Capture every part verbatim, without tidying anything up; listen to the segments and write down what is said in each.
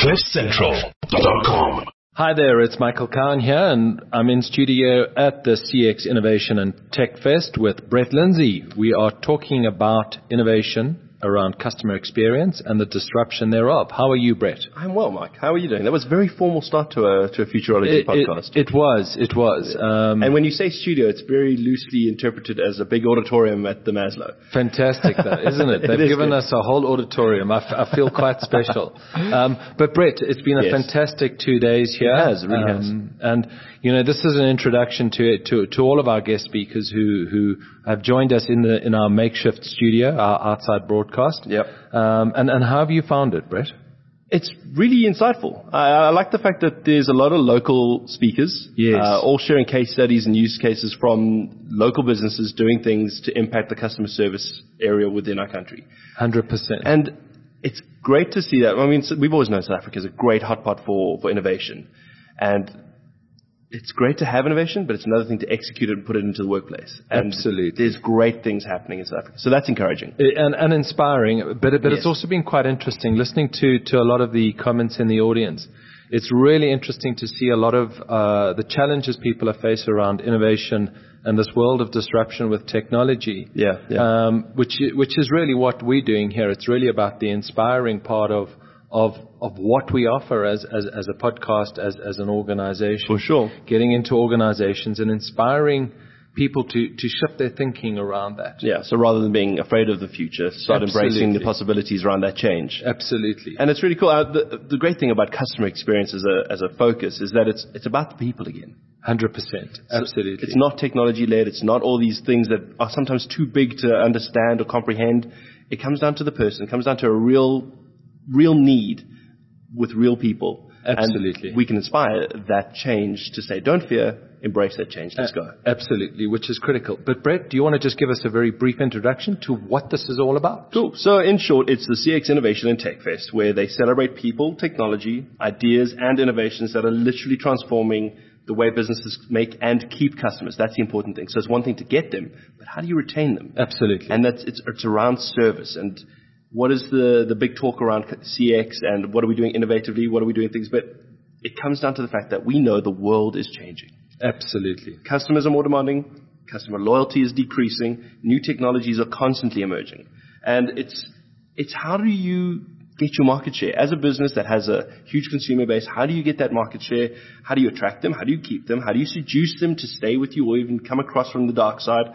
cliff central dot com. Hi there, it's Michael Cowan here, and I'm in studio at the C X Innovation and Tech Fest with Brett Lindsay. We are talking about innovation around customer experience and the disruption thereof. How are you, Brett? I'm well, Mike. How are you doing? That was a very formal start to a to a Futurology it, podcast. It, it was, it was. Um, and when you say studio, it's very loosely interpreted as a big auditorium at the Maslow. Fantastic, though, isn't it? They've it given good. us a whole auditorium. I, f- I feel quite special. Um, but Brett, it's been a yes. fantastic two days here. It has, it really um, has. And you know, this is an introduction to to to all of our guest speakers who who have joined us in the in our makeshift studio, our outside broadcast. Yep. Um, and and how have you found it, Brett? It's really insightful. I, I like the fact that there's a lot of local speakers, yes. uh, all sharing case studies and use cases from local businesses doing things to impact the customer service area within our country. one hundred percent. And it's great to see that. I mean, we've always known South Africa is a great hotspot for, for innovation. And it's great to have innovation, but it's another thing to execute it and put it into the workplace. And absolutely. There's great things happening in South Africa. So that's encouraging. And, and inspiring. But, but yes. it's also been quite interesting listening to, to a lot of the comments in the audience. It's really interesting to see a lot of uh, the challenges people are facing around innovation and this world of disruption with technology. Yeah, yeah. Um, which, which is really what we're doing here. It's really about the inspiring part of of of what we offer as as, as a podcast, as as an organization. For sure. Getting into organizations and inspiring people to, to shift their thinking around that. Yeah, so rather than being afraid of the future, start Absolutely. embracing the possibilities around that change. Absolutely. And it's really cool. Uh, the, the great thing about customer experience as a as a focus is that it's it's about the people again. one hundred percent. Absolutely. So it's not technology-led. It's not all these things that are sometimes too big to understand or comprehend. It comes down to the person. It comes down to a real real need with real people. Absolutely. And we can inspire that change to say, don't fear, embrace that change. Let's go. Absolutely, which is critical. But Brett, do you want to just give us a very brief introduction to what this is all about? Cool. So in short, it's the C X Innovation and Tech Fest, where they celebrate people, technology, ideas, and innovations that are literally transforming the way businesses make and keep customers. That's the important thing. So it's one thing to get them, but how do you retain them? Absolutely. And that's it's, it's around service and what is the, the big talk around C X and what are we doing innovatively? What are we doing things? But it comes down to the fact that we know the world is changing. Absolutely. Customers are more demanding. Customer loyalty is decreasing. New technologies are constantly emerging. And it's, it's how do you get your market share? As a business that has a huge consumer base, how do you get that market share? How do you attract them? How do you keep them? How do you seduce them to stay with you or even come across from the dark side?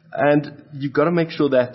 And you've got to make sure that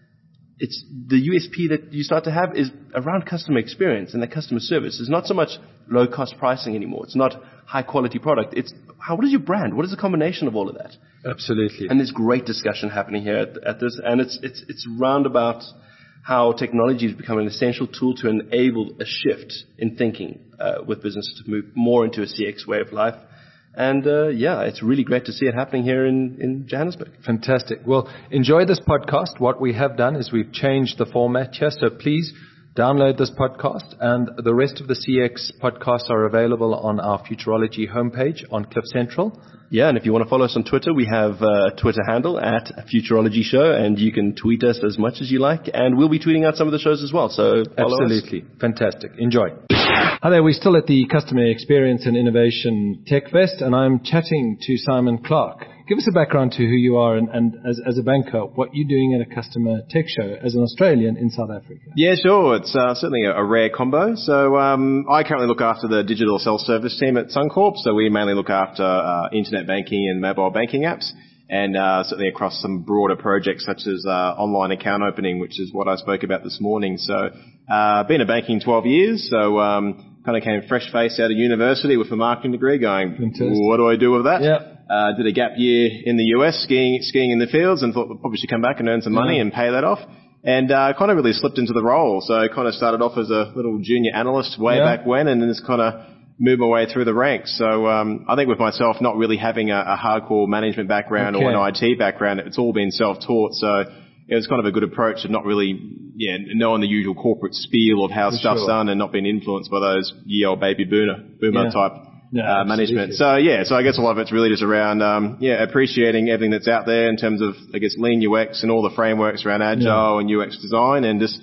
it's the U S P that you start to have is around customer experience and the customer service. It's not so much low cost pricing anymore. It's not high quality product. It's how, what is your brand? What is the combination of all of that? Absolutely. And there's great discussion happening here at, at this. And it's, it's, it's round about how technology has become an essential tool to enable a shift in thinking uh, with businesses to move more into a C X way of life. And, uh, yeah, it's really great to see it happening here in, in Johannesburg. Fantastic. Well, enjoy this podcast. What we have done is we've changed the format here. So please download this podcast, and the rest of the C X podcasts are available on our Futurology homepage on Cliff Central. Yeah, and if you want to follow us on Twitter, we have a Twitter handle at Futurology Show, and you can tweet us as much as you like, and we'll be tweeting out some of the shows as well. So follow Absolutely. us. Fantastic. Enjoy. Hi there, we're still at the Customer Experience and Innovation Tech Fest, and I'm chatting to Simon Clark. Give us a background to who you are and, and as, as a banker, what you're doing at a customer tech show as an Australian in South Africa. Yeah, sure. It's uh, certainly a, a rare combo. So um, I currently look after the digital self-service team at Suncorp. So we mainly look after uh, internet banking and mobile banking apps, and uh, certainly across some broader projects such as uh, online account opening, which is what I spoke about this morning. So uh, been in banking twelve years, so um, kind of came fresh face out of university with a marketing degree going, Fantastic. What do I do with that? Yeah. Uh, did a gap year in the U S skiing, skiing in the fields, and thought I probably should come back and earn some money Yeah. and pay that off. And uh, kind of really slipped into the role. So I kind of started off as a little junior analyst way Yeah. back when, and then just kind of moved my way through the ranks. So um, I think with myself not really having a, a hardcore management background Okay. or an I T background, it's all been self-taught. So it was kind of a good approach of not really yeah, knowing the usual corporate spiel of how For stuff's sure. done and not being influenced by those ye old baby boomer, boomer Yeah. type Yeah, uh, management. absolutely. So yeah, so I guess a lot of it's really just around um, yeah appreciating everything that's out there in terms of I guess lean U X and all the frameworks around agile Yeah. and U X design, and just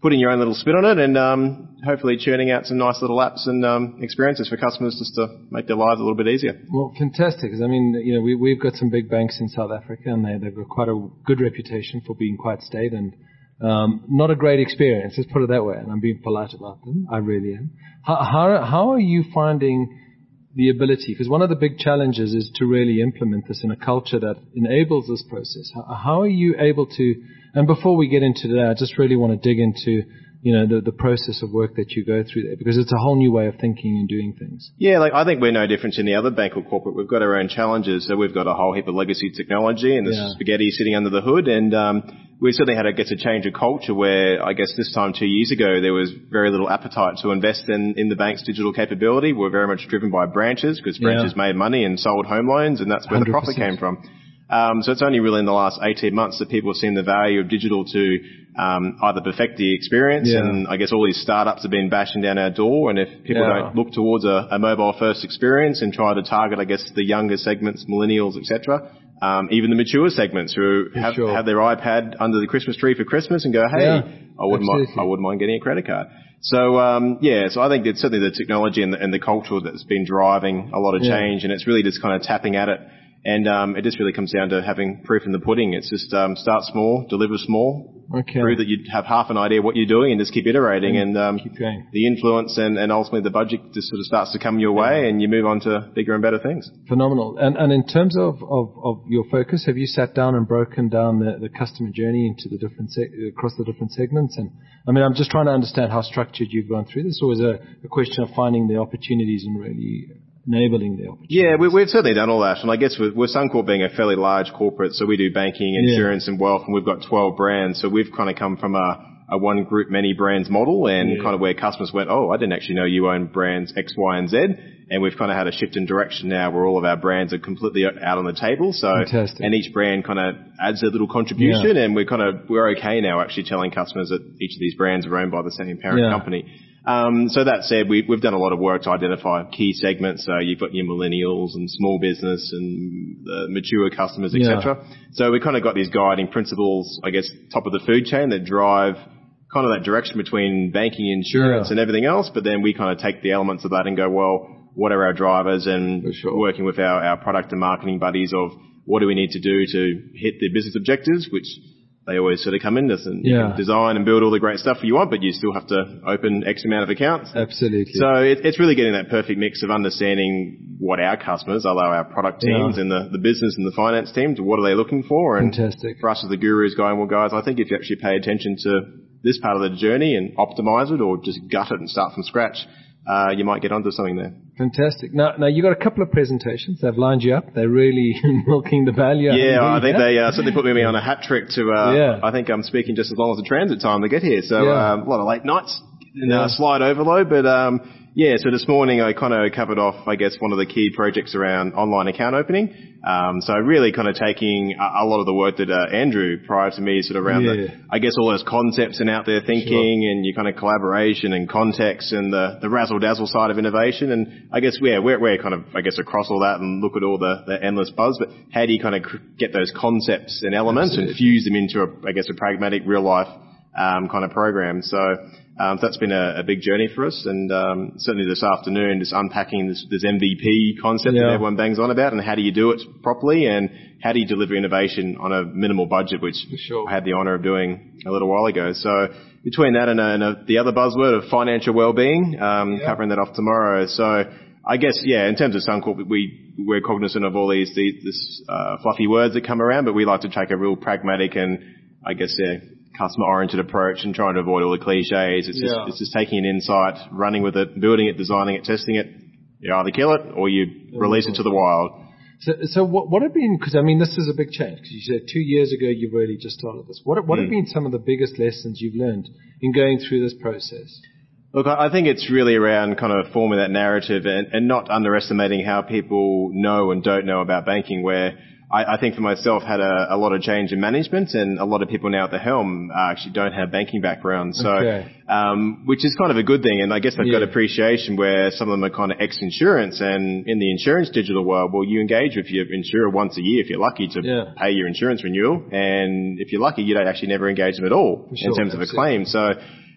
putting your own little spin on it and um, hopefully churning out some nice little apps and um, experiences for customers just to make their lives a little bit easier. Well, fantastic. 'Cause I mean, you know, we, we've got some big banks in South Africa, and they, they've got quite a good reputation for being quite staid and um, not a great experience. Let's put it that way. And I'm being polite about them. I really am. How how, how are you finding the ability? Because one of the big challenges is to really implement this in a culture that enables this process. How, how are you able to? And before we get into that, I just really want to dig into, you know, the, the process of work that you go through there, because it's a whole new way of thinking and doing things. Yeah, like I think we're no different to any other bank or corporate. We've got our own challenges. So we've got a whole heap of legacy technology and the yeah. spaghetti sitting under the hood. And um, we've certainly had to get to change a culture where I guess this time two years ago there was very little appetite to invest in, in the bank's digital capability. We're very much driven by branches because branches yeah. made money and sold home loans, and that's where one hundred percent the profit came from. Um, so it's only really in the last eighteen months that people have seen the value of digital to um, either perfect the experience, yeah. and I guess all these startups have been bashing down our door, and if people yeah. don't look towards a, a mobile-first experience and try to target, I guess, the younger segments, millennials, et cetera, um, even the mature segments who have, sure. have their iPad under the Christmas tree for Christmas and go, hey, yeah, I wouldn't mind, I wouldn't mind getting a credit card. So, um, yeah, so I think it's certainly the technology and the, and the culture that's been driving a lot of change, yeah. and it's really just kind of tapping at it. And um, it just really comes down to having proof in the pudding. It's just um, start small, deliver small, okay. prove that you have half an idea what you're doing, and just keep iterating. And, and um, keep going. The influence and, and ultimately the budget just sort of starts to come your way, yeah. and you move on to bigger and better things. Phenomenal. And, and in terms of, of, of your focus, have you sat down and broken down the, the customer journey into the different seg- across the different segments? And I mean, I'm just trying to understand how structured you've gone through this, or is it a, a question of finding the opportunities and really enabling the opportunities? Yeah, we, we've certainly done all that. And I guess with, with Suncorp being a fairly large corporate, so we do banking, insurance yeah. and wealth, and we've got twelve brands. So we've kind of come from a, a one group, many brands model, and yeah. kind of where customers went, oh, I didn't actually know you own brands X, Y, and Z. And we've kind of had a shift in direction now where all of our brands are completely out on the table. So, Fantastic. And each brand kind of adds a little contribution, yeah. and we're kind of, we're okay now actually telling customers that each of these brands are owned by the same parent yeah. company. Um, so that said, we, we've done a lot of work to identify key segments. So you've got your millennials and small business and the mature customers, et cetera. Yeah. So we kind of got these guiding principles, I guess, top of the food chain that drive kind of that direction between banking, insurance, yeah. and everything else. But then we kind of take the elements of that and go, well, what are our drivers? And sure. working with our, our product and marketing buddies of what do we need to do to hit the business objectives, which they always sort of come in this and yeah. you can design and build all the great stuff you want, but you still have to open X amount of accounts. Absolutely. So it, it's really getting that perfect mix of understanding what our customers, although our product teams yeah. and the, the business and the finance teams, what are they looking for? And Fantastic. For us as the gurus going, well, guys, I think if you actually pay attention to this part of the journey and optimize it or just gut it and start from scratch, uh, you might get onto something there. Fantastic. Now, now you got a couple of presentations. They've lined you up. They're really milking the value. Yeah, I think they uh, certainly put me on a hat trick to, uh, yeah. I think I'm speaking just as long as the transit time to get here. So yeah. um, a lot of late nights and yeah. uh, slide overload. But um, yeah, so this morning I kind of covered off, I guess, one of the key projects around online account opening. Um, so really kind of taking a, a lot of the work that uh, Andrew prior to me sort of around yeah. the, I guess all those concepts and out there thinking sure. and your kind of collaboration and context and the, the razzle dazzle side of innovation. And I guess yeah, we're, we're kind of, I guess, across all that and look at all the, the endless buzz, but how do you kind of cr- get those concepts and elements Absolutely. And fuse them into a, I guess, a pragmatic real life, um, kind of program. So, Um, so that's been a, a big journey for us, and um, certainly this afternoon, just unpacking this, this M V P concept yeah. that everyone bangs on about, and how do you do it properly, and how do you deliver innovation on a minimal budget, which sure. I had the honour of doing a little while ago. So between that and, a, and a, the other buzzword of financial well-being, um, yeah. covering that off tomorrow. So I guess, yeah, in terms of Suncorp, we, we're cognizant of all these, these this, uh, fluffy words that come around, but we like to take a real pragmatic and, I guess, yeah, customer-oriented approach and trying to avoid all the cliches. It's, yeah. just, it's just taking an insight, running with it, building it, designing it, testing it. You either kill it or you yeah, release it to the wild. So, so what, what have been, because I mean, this is a big change, because you said two years ago you've really just started this. What, what mm. have been some of the biggest lessons you've learned in going through this process? Look, I think it's really around kind of forming that narrative and, and not underestimating how people know and don't know about banking, where I, I think for myself had a, a lot of change in management, and a lot of people now at the helm uh, actually don't have banking backgrounds. So, okay. um, which is kind of a good thing. And I guess they've yeah. got appreciation where some of them are kind of ex-insurance, and in the insurance digital world, well, you engage with your insurer once a year if you're lucky to yeah. pay your insurance renewal. And if you're lucky, you don't actually never engage them at all sure, in terms of a claim. So,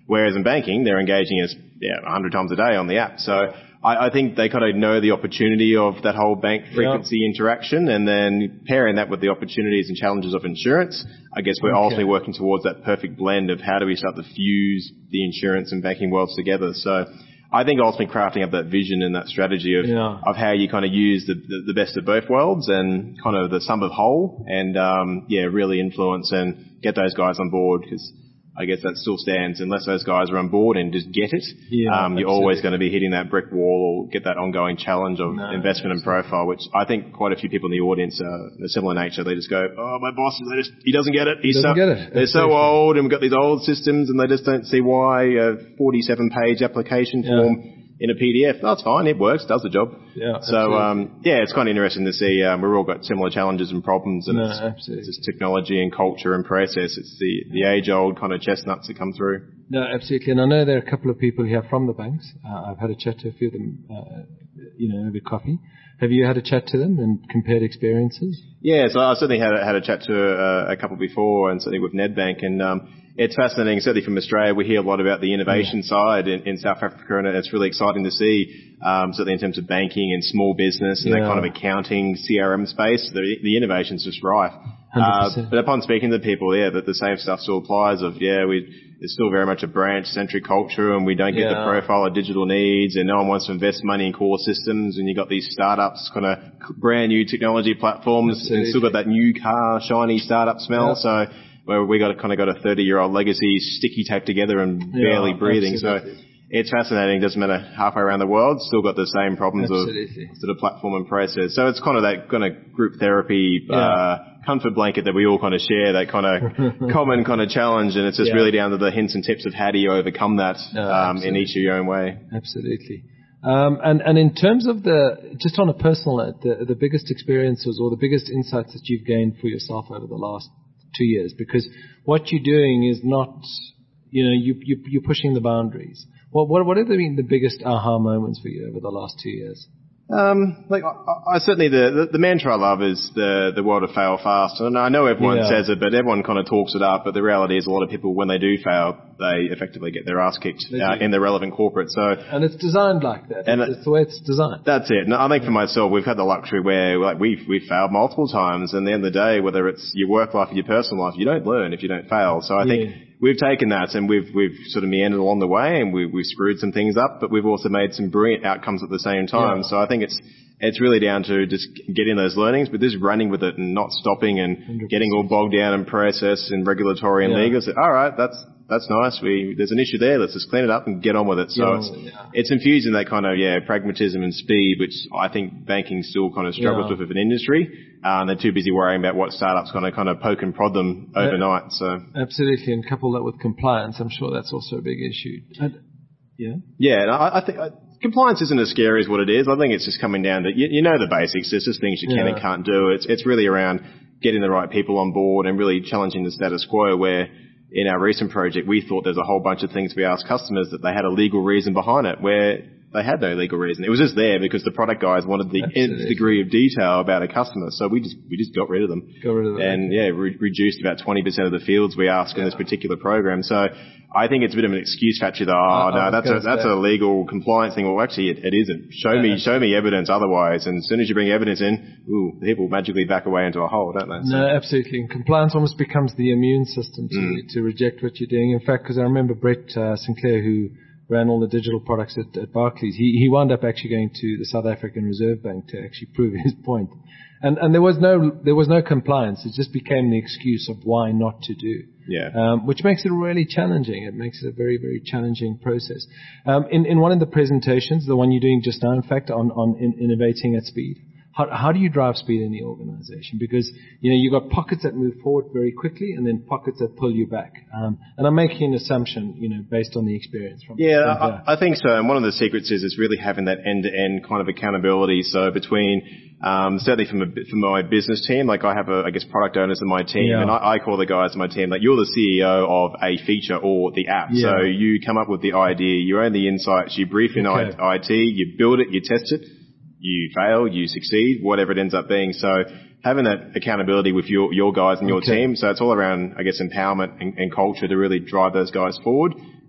Whereas in banking, they're engaging us yeah, one hundred times a day on the app. So I, I think they kind of know the opportunity of that whole bank frequency yeah. interaction, and then pairing that with the opportunities and challenges of insurance. I guess we're okay. ultimately working towards that perfect blend of how do we start to fuse the insurance and banking worlds together. So I think ultimately crafting up that vision and that strategy of, yeah. of how you kind of use the, the, the best of both worlds and kind of the sum of whole, and um, yeah, really influence and get those guys on board, because I guess that still stands. Unless those guys are on board and just get it, yeah, um, you're always going to be hitting that brick wall or get that ongoing challenge of no, investment and profile, which I think quite a few people in the audience are a similar nature. They just go, oh, my boss, they just, he doesn't get it. He's doesn't so, get it. They're so old, and we've got these old systems, and they just don't see why a forty-seven page application form yeah. in a P D F. That's fine. It works. Does the job. Yeah. So, um, yeah, it's kind of interesting to see. Um, we've all got similar challenges and problems, and no, it's, absolutely. it's just technology and culture and process. It's the, the age-old kind of chestnuts that come through. No, absolutely. And I know there are a couple of people here from the banks. Uh, I've had a chat to a few of them, uh, you know, over coffee. Have you had a chat to them and compared experiences? Yeah, so I certainly had a, had a chat to a, a couple before, and certainly with Nedbank, and um, it's fascinating. Certainly from Australia, we hear a lot about the innovation yeah. side in, in South Africa, and it's really exciting to see, um, certainly in terms of banking and small business and yeah. that kind of accounting, C R M space. The, the innovation's just rife. Uh, but upon speaking to people, yeah, that the same stuff still applies of, yeah, we, it's still very much a branch-centric culture, and we don't get yeah. the profile of digital needs, and no one wants to invest money in core systems, and you've got these startups, kind of brand new technology platforms, Absolutely. and still got that new car, shiny startup smell. Yeah. So where we got a, kind of got a thirty-year-old legacy sticky tacked together and yeah, barely breathing. Absolutely. So it's fascinating. Doesn't matter halfway around the world, still got the same problems Absolutely. of sort of platform and process. So it's kind of that kind of group therapy, yeah. uh, comfort blanket that we all kind of share, that kind of common kind of challenge. And it's just yeah. really down to the hints and tips of how do you overcome that, no, um, in each of your own way. Absolutely. Um, and, and in terms of the, just on a personal note, the, the biggest experiences or the biggest insights that you've gained for yourself over the last two years, because what you're doing is not, you know, you, you, you're pushing the boundaries. What, what, what have been the biggest aha moments for you over the last two years? Um, like, I, I certainly, the, the, the mantra I love is the, the world of fail fast. And I know everyone yeah. says it, but everyone kind of talks it up. But the reality is a lot of people, when they do fail, they effectively get their ass kicked uh, in the relevant corporate. So, and it's designed like that. And it's, it's the way it's designed. That's it. And I think for myself, we've had the luxury where, like, we've, we've failed multiple times. And at the end of the day, whether it's your work life or your personal life, you don't learn if you don't fail. So I yeah. think we've taken that and we've, we've sort of meandered along the way, and we, we've screwed some things up, but we've also made some brilliant outcomes at the same time. Yeah. So I think it's, it's really down to just getting those learnings, but just running with it and not stopping and one hundred percent. Getting all bogged down in process and regulatory and yeah. legal. So, all right, that's, that's nice. We, there's an issue there. Let's just clean it up and get on with it. So yeah, it's, yeah. it's infusing that kind of, yeah, pragmatism and speed, which I think banking still kind of struggles yeah. with as an industry. Um, they're too busy worrying about what startups kind of kind of poke and prod them overnight. So absolutely, and couple that with compliance, I'm sure that's also a big issue. And, yeah, yeah, and I, I think I, compliance isn't as scary as what it is. I think it's just coming down to you, you know the basics. There's just things you can yeah. and can't do. It's it's really around getting the right people on board and really challenging the status quo. Where in our recent project, we thought there's a whole bunch of things we asked customers that they had a legal reason behind it, where they had no legal reason. It was just there because the product guys wanted the nth degree of detail about a customer. So we just we just got rid of them. Got rid of them. And yeah, re- reduced about twenty percent of the fields we ask yeah. in this particular program. So I think it's a bit of an excuse factory that, oh, no, that's a, that's a legal compliance thing. Well, actually, it, it isn't. Show me, show me evidence otherwise. And as soon as you bring evidence in, ooh, people magically back away into a hole, don't they? So. No, absolutely. And compliance almost becomes the immune system to, mm. to reject what you're doing. In fact, because I remember Brett uh, Sinclair, who ran all the digital products at, at Barclays, he, he wound up actually going to the South African Reserve Bank to actually prove his point. And, and there was no, there was no compliance. It just became the excuse of why not to do. Yeah. Um, which makes it really challenging. It makes it a very, very challenging process. Um, in, in one of the presentations, the one you're doing just now, in fact, on, on in, innovating at speed, how, how do you drive speed in the organization? Because, you know, you've got pockets that move forward very quickly and then pockets that pull you back. Um, and I'm making an assumption, you know, based on the experience from Yeah, from I, I think so. And one of the secrets is, is really having that end-to-end kind of accountability. So between, um, certainly from, a, from my business team, like I have, a, I guess, product owners in my team, yeah. and I, I call the guys in my team, like, you're the C E O of a feature or the app. Yeah. So you come up with the idea, you own the insights, you brief in okay. I T, you build it, you test it. You fail, you succeed, whatever it ends up being. So having that accountability with your, your guys and your okay. team. So it's all around, I guess, empowerment and, and culture to really drive those guys forward.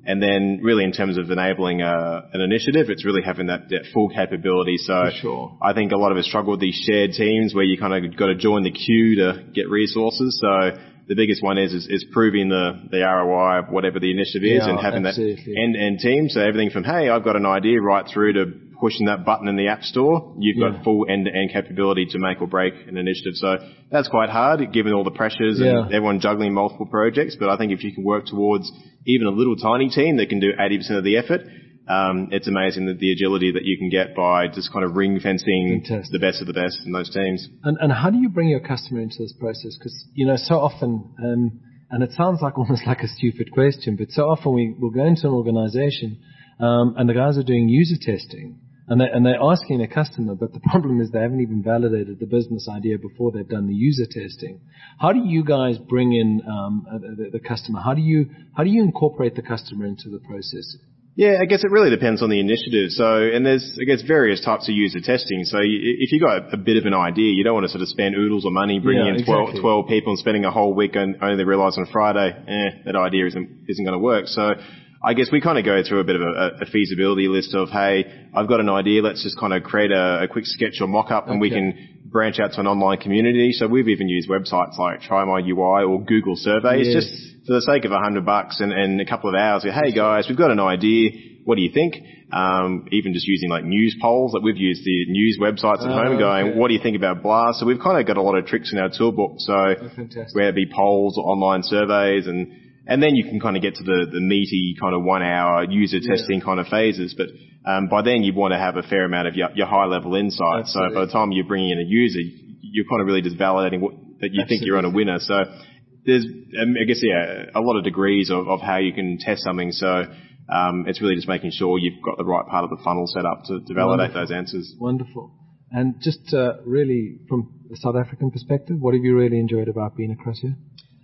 And then really in terms of enabling a, an initiative, it's really having that, that full capability. So sure. I think a lot of us struggle with these shared teams where you kind of got to join the queue to get resources. So the biggest one is, is, is proving the, the R O I of whatever the initiative is yeah, and having absolutely. that end-to-end team. So everything from, hey, I've got an idea right through to pushing that button in the App Store, you've yeah. got full end-to-end capability to make or break an initiative. So that's quite hard given all the pressures yeah. and everyone juggling multiple projects. But I think if you can work towards even a little tiny team that can do eighty percent of the effort, um, it's amazing that the agility that you can get by just kind of ring fencing Fantastic. the best of the best in those teams. And, and how do you bring your customer into this process? Because, you know, so often, um, and it sounds like almost like a stupid question, but so often we will go into an organization um, and the guys are doing user testing. And, they, and they're asking a customer, but the problem is they haven't even validated the business idea before they've done the user testing. How do you guys bring in um, the, the customer? How do you how do you incorporate the customer into the process? Yeah, I guess it really depends on the initiative. So, and there's, I guess, various types of user testing. So you, if you've got a bit of an idea, you don't want to sort of spend oodles of money bringing yeah, in twelve, exactly. twelve people and spending a whole week and only realise on Friday, eh, that idea isn't, isn't going to work. So I guess we kind of go through a bit of a, a feasibility list of, hey, I've got an idea, let's just kind of create a, a quick sketch or mock-up and okay. we can branch out to an online community. So we've even used websites like Try My U I or Google Surveys yes. just for the sake of a hundred bucks and, and a couple of hours. Hey guys, we've got an idea. What do you think? Um, even just using like news polls, like we've used the news websites at oh, home going, okay. what do you think about blah? So we've kind of got a lot of tricks in our toolbook. So oh, whether it be polls or online surveys and, and then you can kind of get to the, the meaty kind of one hour user testing yeah. kind of phases. But, um, by then you want to have a fair amount of your, your high level insight. Absolutely. So by the time you're bringing in a user, you're kind of really just validating what, that you Absolutely. think you're on a winner. So there's, um, I guess, yeah, a lot of degrees of, of how you can test something. So, um, it's really just making sure you've got the right part of the funnel set up to, to validate Wonderful. those answers. Wonderful. And just, uh, really from a South African perspective, what have you really enjoyed about being across here?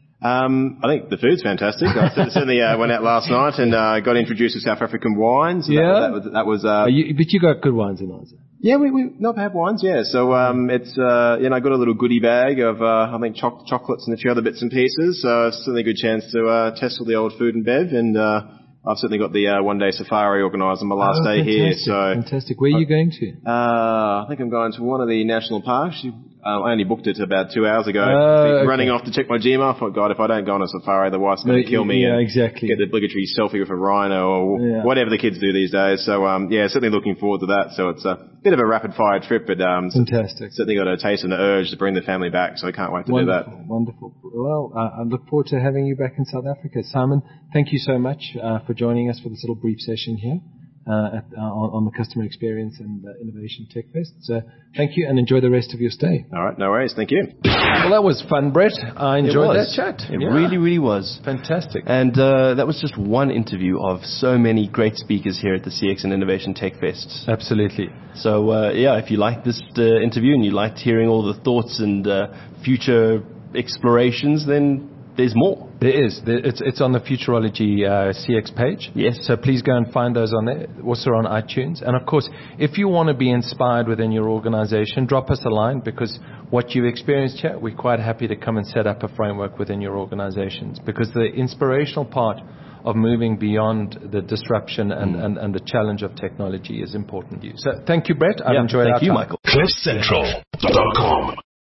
Um, I think the food's fantastic. I certainly uh, went out last night and uh, got introduced to South African wines. Yeah, that, that was, that was uh, you, but you got good wines in Oz. Yeah, we we not bad wines. Yeah, so um, it's uh, you know, I got a little goodie bag of uh, I think choc- chocolates and a few other bits and pieces. So it's certainly a good chance to uh, test all the old food and bev. And uh, I've certainly got the uh, one day safari organised on my last oh, day fantastic, here. So fantastic. Where are you going to? Uh, I think I'm going to one of the national parks. Uh, I only booked it about two hours ago. Uh, okay. Running off to check my gym. I thought, God, if I don't go on a safari, the wife's going to kill me. Yeah, and exactly. Get the obligatory selfie with a rhino or yeah. whatever the kids do these days. So, um, yeah, certainly looking forward to that. So it's a bit of a rapid fire trip, but um, fantastic. Certainly got a taste and the urge to bring the family back. So I can't wait to wonderful, do that. Wonderful. Well, uh, I look forward to having you back in South Africa. Simon, thank you so much uh, for joining us for this little brief session here. Uh, at, uh, on, on the Customer Experience and uh, Innovation Tech Fest. So thank you and enjoy the rest of your stay. All right, no worries. Thank you. Well, that was fun, Brett. I enjoyed that chat. It yeah. really, really was. Fantastic. And uh, that was just one interview of so many great speakers here at the C X and Innovation Tech Fest. Absolutely. So, uh, yeah, if you liked this uh, interview and you liked hearing all the thoughts and uh, future explorations, then there's more. There is. There, it's, it's on the Futurology uh, C X page. Yes. So please go and find those on there. Also on iTunes. And of course, if you want to be inspired within your organization, drop us a line because what you've experienced here, we're quite happy to come and set up a framework within your organizations because the inspirational part of moving beyond the disruption and, mm. and, and the challenge of technology is important to you. So thank you, Brett. I've yeah, enjoyed thank our you, time. Michael. cliff central dot com